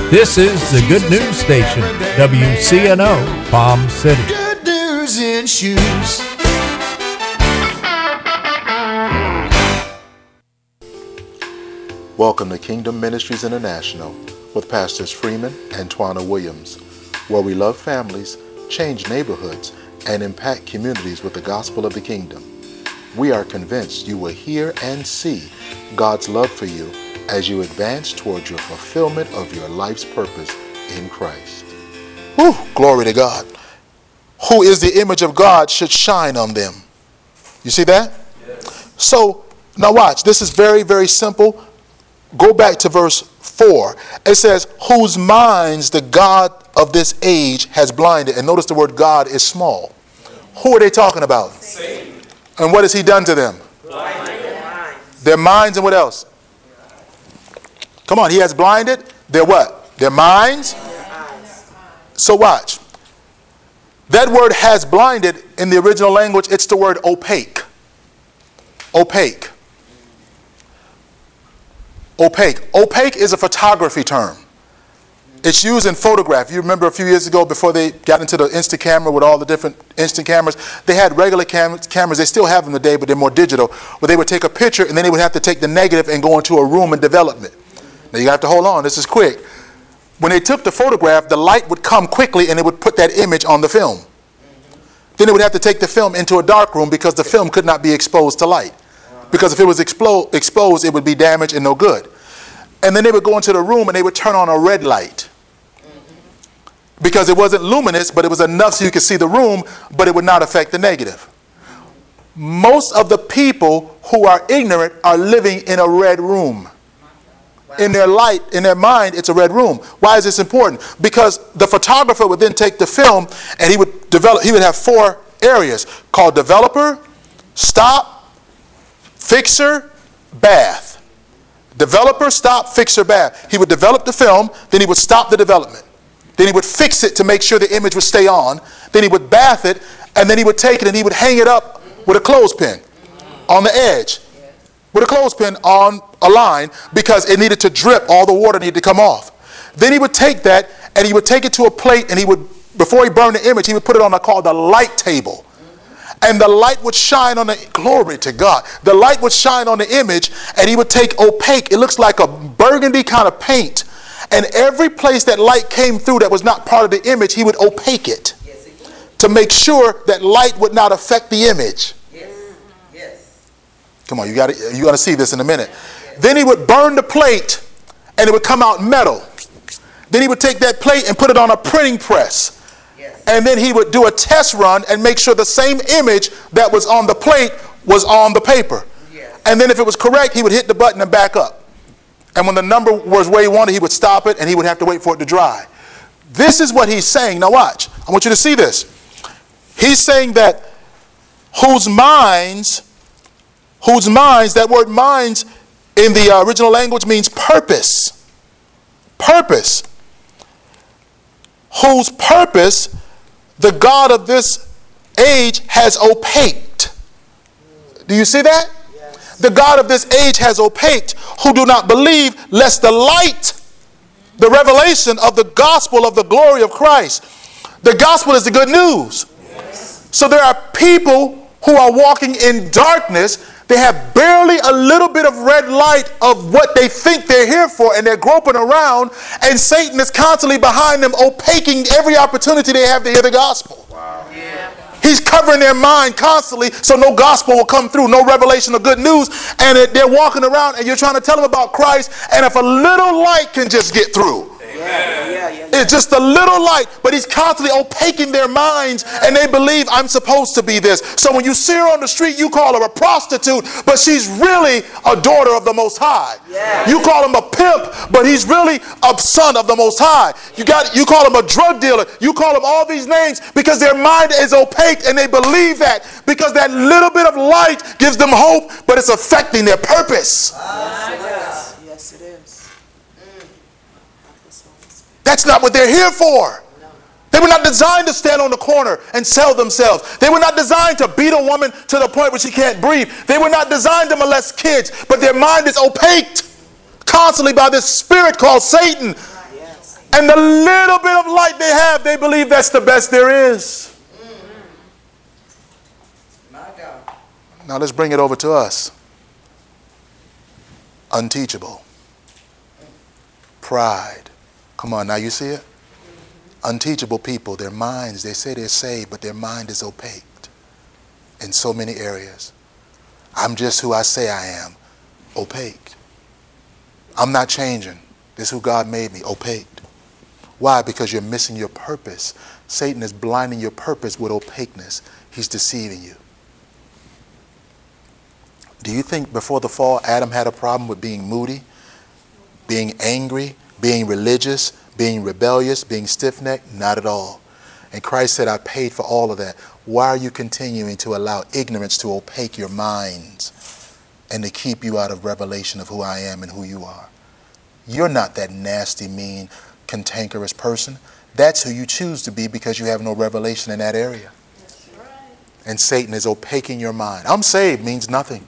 This is the Good News Station, WCNO, Palm City. Good news in shoes. Welcome to Kingdom Ministries International with Pastors Freeman and Twana Williams, where we love families, change neighborhoods, and impact communities with the gospel of the kingdom. We are convinced you will hear and see God's love for you as you advance towards your fulfillment of your life's purpose in Christ. Whew, glory to God. Who is the image of God should shine on them. You see that? Yes. So, now watch. This is very, very simple. Go back to verse 4. It says, whose minds the God of this age has blinded. And notice the word God is small. Who are they talking about? Satan. And what has he done to them? Blinded. Their minds and what else? Come on, he has blinded their what? Their minds? So watch. That word has blinded in the original language, it's the word opaque. Opaque. Opaque. Opaque is a photography term. It's used in photograph. You remember a few years ago before they got into the instant camera with all the different instant cameras, they had regular cameras. They still have them today, but they're more digital, where they would take a picture and then they would have to take the negative and go into a room and develop it. Now you have to hold on. This is quick. When they took the photograph, the light would come quickly and it would put that image on the film. Then they would have to take the film into a dark room because the film could not be exposed to light. Because if it was exposed, it would be damaged and no good. And then they would go into the room and they would turn on a red light. Because it wasn't luminous, but it was enough so you could see the room, but it would not affect the negative. Most of the people who are ignorant are living in a red room. In their light, in their mind, it's a red room. Why is this important? Because the photographer would then take the film and he would have 4 areas called developer, stop, fixer, bath. Developer, stop, fixer, bath. He would develop the film, then he would stop the development. Then he would fix it to make sure the image would stay on. Then he would bath it, and then he would take it and he would hang it up with a clothespin on the edge. With a clothespin on a line because it needed to drip. All the water needed to come off. Then he would take that and he would take it to a plate and he would, before he burned the image, he would put it on called the light table. And the light would shine on the, glory to God. The light would shine on the image and he would take opaque. It looks like a burgundy kind of paint. And every place that light came through that was not part of the image, he would opaque it to make sure that light would not affect the image. Come on, you got to see this in a minute. Then he would burn the plate and it would come out metal. Then he would take that plate and put it on a printing press. And then he would do a test run and make sure the same image that was on the plate was on the paper. And then if it was correct, he would hit the button and back up. And when the number was where he wanted, he would stop it and he would have to wait for it to dry. This is what he's saying. Now watch. I want you to see this. He's saying that whose minds, that word minds in the original language means purpose. Purpose. Whose purpose the God of this age has opaqued. Do you see that? Yes. The God of this age has opaqued who do not believe lest the light, the revelation of the gospel of the glory of Christ. The gospel is the good news. Yes. So there are people who are walking in darkness. They have barely a little bit of red light of what they think they're here for, and they're groping around, and Satan is constantly behind them, opaquing every opportunity they have to hear the gospel. Wow. Yeah. He's covering their mind constantly so no gospel will come through, no revelation of good news, and they're walking around and you're trying to tell them about Christ, and if a little light can just get through. It's just a little light, but he's constantly opaquing their minds and they believe I'm supposed to be this. So when you see her on the street, you call her a prostitute, but she's really a daughter of the Most High. You call him a pimp, but he's really a son of the Most High. You call him a drug dealer. You call him all these names because their mind is opaque and they believe that because that little bit of light gives them hope, but it's affecting their purpose. Yes, it is. That's not what they're here for. They were not designed to stand on the corner and sell themselves. They were not designed to beat a woman to the point where she can't breathe. They were not designed to molest kids, but their mind is opaqued constantly by this spirit called Satan. And the little bit of light they have, they believe that's the best there is. My God. Now let's bring it over to us. Unteachable. Pride. Come on, now you see it? Unteachable people, their minds, they say they're saved, but their mind is opaque in so many areas. I'm just who I say I am. Opaque. I'm not changing. This is who God made me. Opaque. Why? Because you're missing your purpose. Satan is blinding your purpose with opaqueness. He's deceiving you. Do you think before the fall, Adam had a problem with being moody, being angry, being religious, being rebellious, being stiff-necked? Not at all. And Christ said, I paid for all of that. Why are you continuing to allow ignorance to opaque your minds and to keep you out of revelation of who I am and who you are? You're not that nasty, mean, cantankerous person. That's who you choose to be because you have no revelation in that area. That's right. And Satan is opaquing your mind. I'm saved means nothing.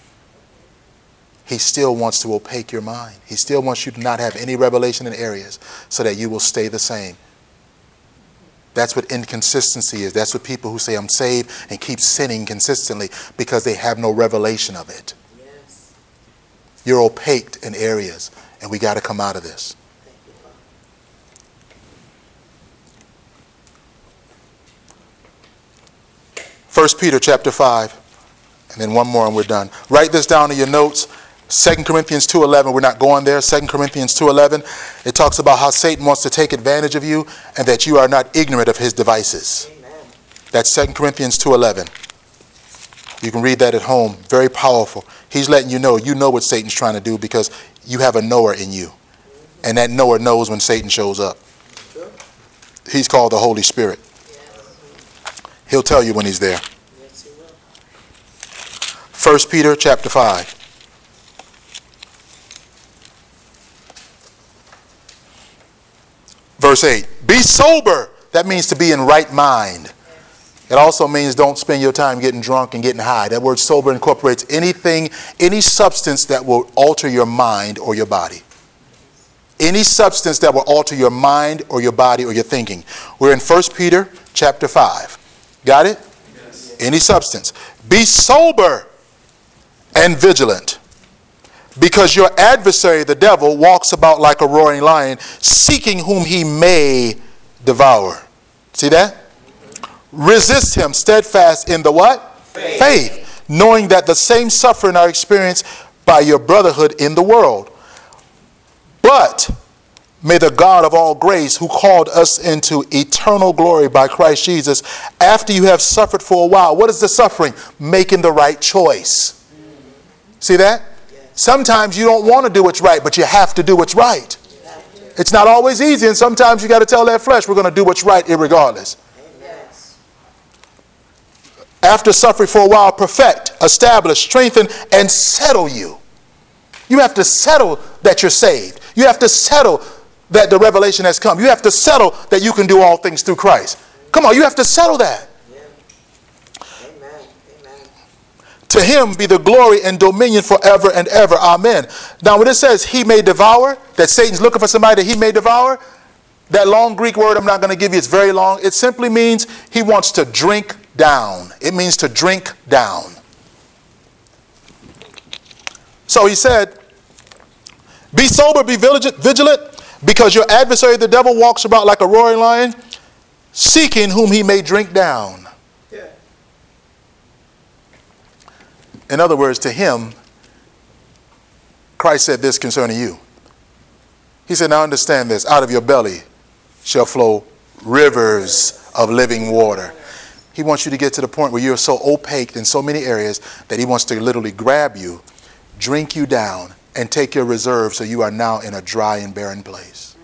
He still wants to opaque your mind. He still wants you to not have any revelation in areas so that you will stay the same. That's what inconsistency is. That's what people who say I'm saved and keep sinning consistently because they have no revelation of it. Yes. You're opaqued in areas, and we got to come out of this. Thank you, Father. 1 Peter chapter 5, and then one more and we're done. Write this down in your notes. 2 Corinthians 2:11, we're not going there. 2 Corinthians 2:11, it talks about how Satan wants to take advantage of you and that you are not ignorant of his devices. Amen. That's 2 Corinthians 2:11. You can read that at home. Very powerful. He's letting you know what Satan's trying to do because you have a knower in you. And that knower knows when Satan shows up. Sure. He's called the Holy Spirit. Yes. He'll tell you when he's there. Yes, he will. 1 Peter chapter 5. Verse 8, be sober. That means to be in right mind. It also means don't spend your time getting drunk and getting high. That word sober incorporates anything, any substance that will alter your mind or your body. Any substance that will alter your mind or your body or your thinking. We're in 1 Peter chapter 5. Got it? Yes. Any substance. Be sober and vigilant. Because your adversary, the devil, walks about like a roaring lion, seeking whom he may devour. See that? Resist him steadfast in the what? Faith. Knowing that the same suffering are experienced by your brotherhood in the world. But may the God of all grace, who called us into eternal glory by Christ Jesus, after you have suffered for a while. What is the suffering? Making the right choice. See that? Sometimes you don't want to do what's right, but you have to do what's right. It's not always easy, and sometimes you got to tell that flesh, we're going to do what's right irregardless. Yes. After suffering for a while, perfect, establish, strengthen, and settle you. You have to settle that you're saved. You have to settle that the revelation has come. You have to settle that you can do all things through Christ. Come on, you have to settle that. To him be the glory and dominion forever and ever. Amen. Now when it says he may devour, that Satan's looking for somebody that he may devour, that long Greek word I'm not going to give you, it's very long. It simply means he wants to drink down. It means to drink down. So he said, be sober, be vigilant, because your adversary the devil walks about like a roaring lion, seeking whom he may drink down. In other words, to him, Christ said this concerning you. He said, now understand this, out of your belly shall flow rivers of living water. He wants you to get to the point where you're so opaque in so many areas that he wants to literally grab you, drink you down, and take your reserve so you are now in a dry and barren place.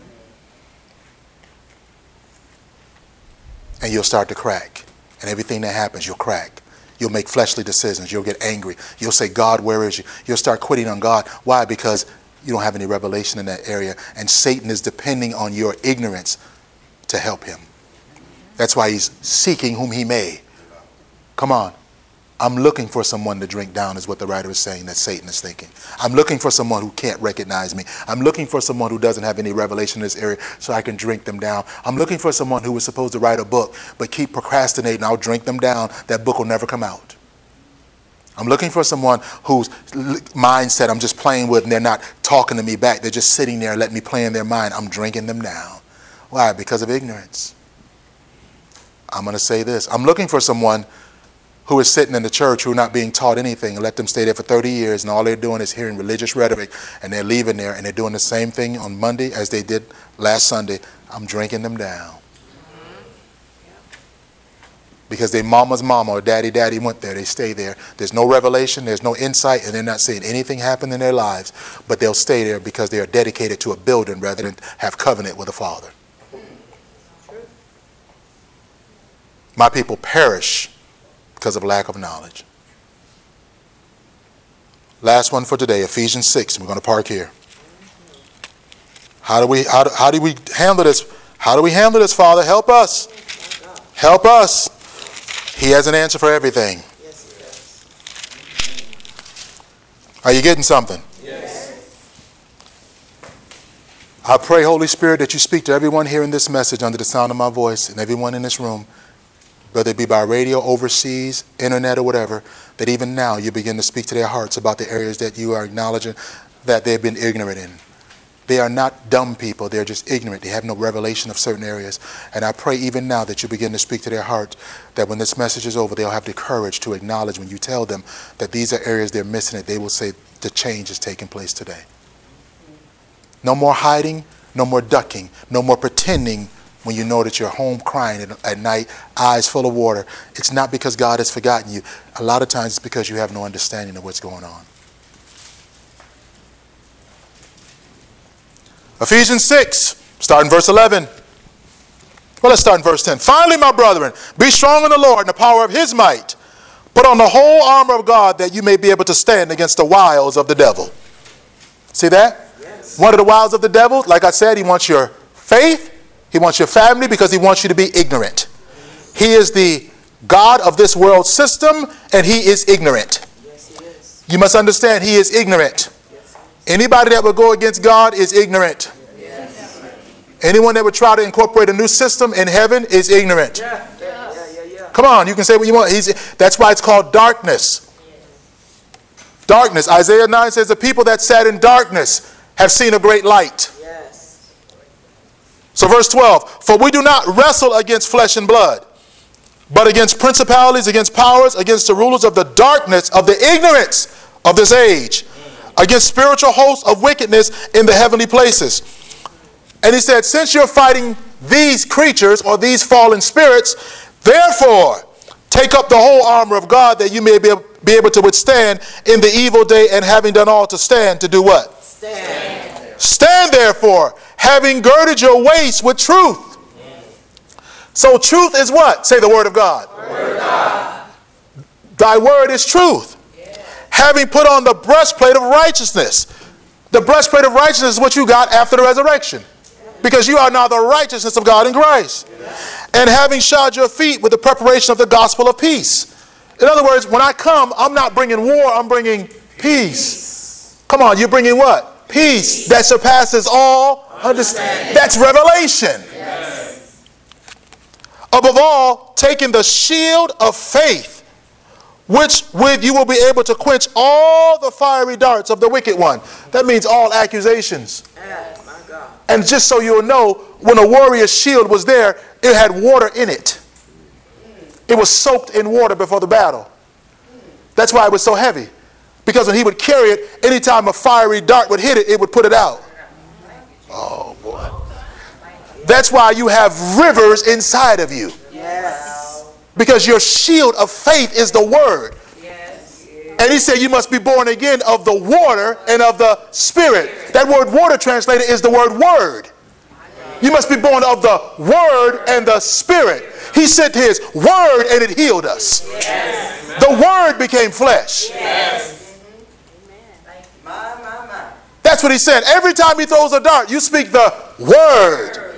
And you'll start to crack. And everything that happens, you'll crack. You'll make fleshly decisions. You'll get angry. You'll say, God, where is you? You'll start quitting on God. Why? Because you don't have any revelation in that area. And Satan is depending on your ignorance to help him. That's why he's seeking whom he may. Come on. I'm looking for someone to drink down, is what the writer is saying that Satan is thinking. I'm looking for someone who can't recognize me. I'm looking for someone who doesn't have any revelation in this area so I can drink them down. I'm looking for someone who was supposed to write a book but keep procrastinating. I'll drink them down. That book will never come out. I'm looking for someone whose mindset I'm just playing with and they're not talking to me back. They're just sitting there and letting me play in their mind. I'm drinking them down. Why? Because of ignorance. I'm going to say this. I'm looking for someone who is sitting in the church who are not being taught anything, and let them stay there for 30 years and all they're doing is hearing religious rhetoric, and they're leaving there and they're doing the same thing on Monday as they did last Sunday. I'm drinking them down. Because their mama's mama or daddy went there. They stay there. There's no revelation, there's no insight, and they're not seeing anything happen in their lives, but they'll stay there because they are dedicated to a building rather than have covenant with a father. My people perish because of lack of knowledge. Last one for today, Ephesians 6. We're going to park here. How do we handle this? How do we handle this, Father? Help us. Help us. He has an answer for everything. Yes, he does. Are you getting something? Yes. I pray, Holy Spirit, that you speak to everyone hearing this message under the sound of my voice and everyone in this room, whether it be by radio, overseas, internet, or whatever, that even now you begin to speak to their hearts about the areas that you are acknowledging that they've been ignorant in. They are not dumb people. They're just ignorant. They have no revelation of certain areas. And I pray even now that you begin to speak to their hearts, that when this message is over, they'll have the courage to acknowledge when you tell them that these are areas they're missing it. They will say the change is taking place today. No more hiding, no more ducking, no more pretending when you know that you're home crying at night, eyes full of water. It's not because God has forgotten you. A lot of times it's because you have no understanding of what's going on. Ephesians 6, starting verse 11. Well, let's start in verse 10. Finally, my brethren, be strong in the Lord and the power of his might. Put on the whole armor of God that you may be able to stand against the wiles of the devil. See that? Yes. One of the wiles of the devil, like I said, he wants your faith. He wants your family because he wants you to be ignorant. He is the God of this world system, and he is ignorant. Yes, he is. You must understand he is ignorant. Anybody that would go against God is ignorant. Yes. Anyone that would try to incorporate a new system in heaven is ignorant. Yeah. Come on, you can say what you want. That's why it's called darkness. Darkness. Isaiah 9 says the people that sat in darkness have seen a great light. Yes. So verse 12, for we do not wrestle against flesh and blood, but against principalities, against powers, against the rulers of the darkness, of the ignorance of this age, against spiritual hosts of wickedness in the heavenly places. And he said, since you're fighting these creatures or these fallen spirits, therefore take up the whole armor of God that you may be able to withstand in the evil day, and having done all to stand, to do what? Stand. Stand therefore, having girded your waist with truth. So truth is what? Say the word of God. Word of God. Thy word is truth. Having put on the breastplate of righteousness. The breastplate of righteousness is what you got after the resurrection. Because you are now the righteousness of God in Christ. And having shod your feet with the preparation of the gospel of peace. In other words, when I come, I'm not bringing war, I'm bringing peace. Come on, you're bringing what? Peace that surpasses all understanding. That's revelation. Yes. Above all, taking the shield of faith, which with you will be able to quench all the fiery darts of the wicked one. That means all accusations. Yes, my God. And just so you'll know, when a warrior's shield was there, it had water in it. It was soaked in water before the battle. That's why it was so heavy. Because when he would carry it, anytime a fiery dart would hit it, it would put it out. Oh, boy. That's why you have rivers inside of you. Yes. Because your shield of faith is the word. Yes. And he said you must be born again of the water and of the spirit. That word water translated is the word word. You must be born of the word and the spirit. He sent his word and it healed us. Yes. The word became flesh. Yes. My. That's what he said. Every time he throws a dart, you speak the word.